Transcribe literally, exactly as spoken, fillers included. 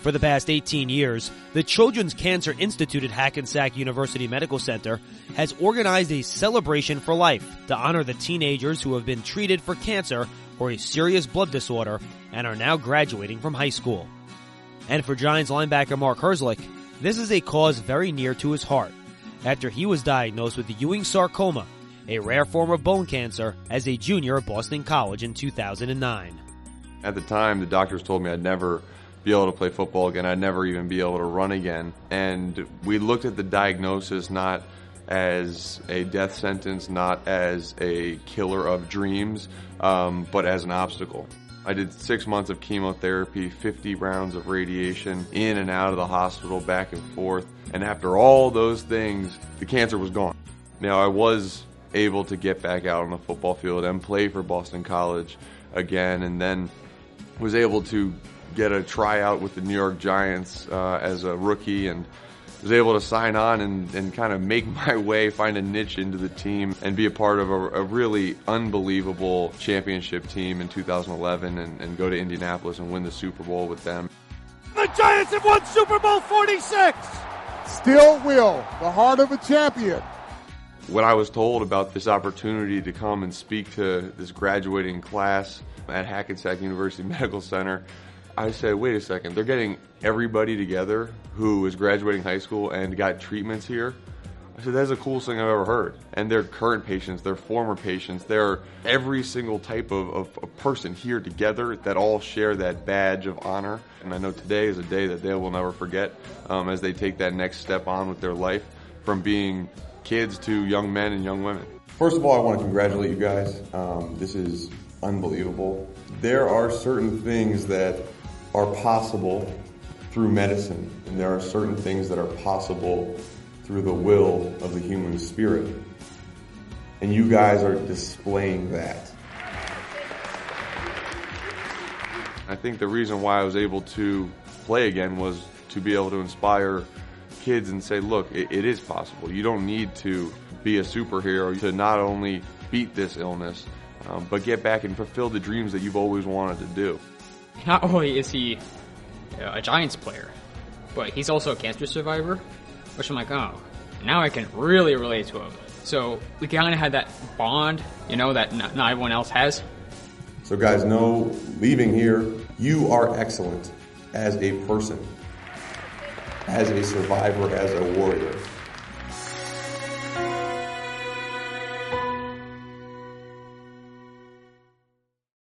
For the past eighteen years, the Children's Cancer Institute at Hackensack University Medical Center has organized a celebration for life to honor the teenagers who have been treated for cancer or a serious blood disorder and are now graduating from high school. And for Giants linebacker Mark Herzlich, this is a cause very near to his heart after he was diagnosed with Ewing sarcoma, a rare form of bone cancer, as a junior at Boston College in two thousand nine. At the time, the doctors told me I'd never be able to play football again. I'd never even be able to run again. And we looked at the diagnosis not as a death sentence, not as a killer of dreams, um, but as an obstacle. I did six months of chemotherapy, fifty rounds of radiation, in and out of the hospital, back and forth. And after all those things, the cancer was gone. Now, I was able to get back out on the football field and play for Boston College again, and then was able to get a tryout with the New York Giants uh, as a rookie, and was able to sign on and, and kind of make my way, find a niche into the team, and be a part of a, a really unbelievable championship team in two thousand eleven, and, and go to Indianapolis and win the Super Bowl with them. The Giants have won Super Bowl forty-six! Still will, the heart of a champion. When I was told about this opportunity to come and speak to this graduating class at Hackensack University Medical Center, I said, wait a second, they're getting everybody together who is graduating high school and got treatments here? I said, that's the coolest thing I've ever heard. And they're current patients, they're former patients, they're every single type of, of, of person here together that all share that badge of honor. And I know today is a day that they will never forget um, as they take that next step on with their life from being kids to young men and young women. First of all, I want to congratulate you guys. Um, this is unbelievable. There are certain things that are possible through medicine, and there are certain things that are possible through the will of the human spirit. And you guys are displaying that. I think the reason why I was able to play again was to be able to inspire kids and say, look, it, it is possible. You don't need to be a superhero to not only beat this illness, um, but get back and fulfill the dreams that you've always wanted to do. Not only is he a Giants player, but he's also a cancer survivor, which I'm like, oh, now I can really relate to him. So we kind of had that bond, you know, that not, not everyone else has. So guys, know, leaving here, you are excellent as a person, as a survivor, as a warrior.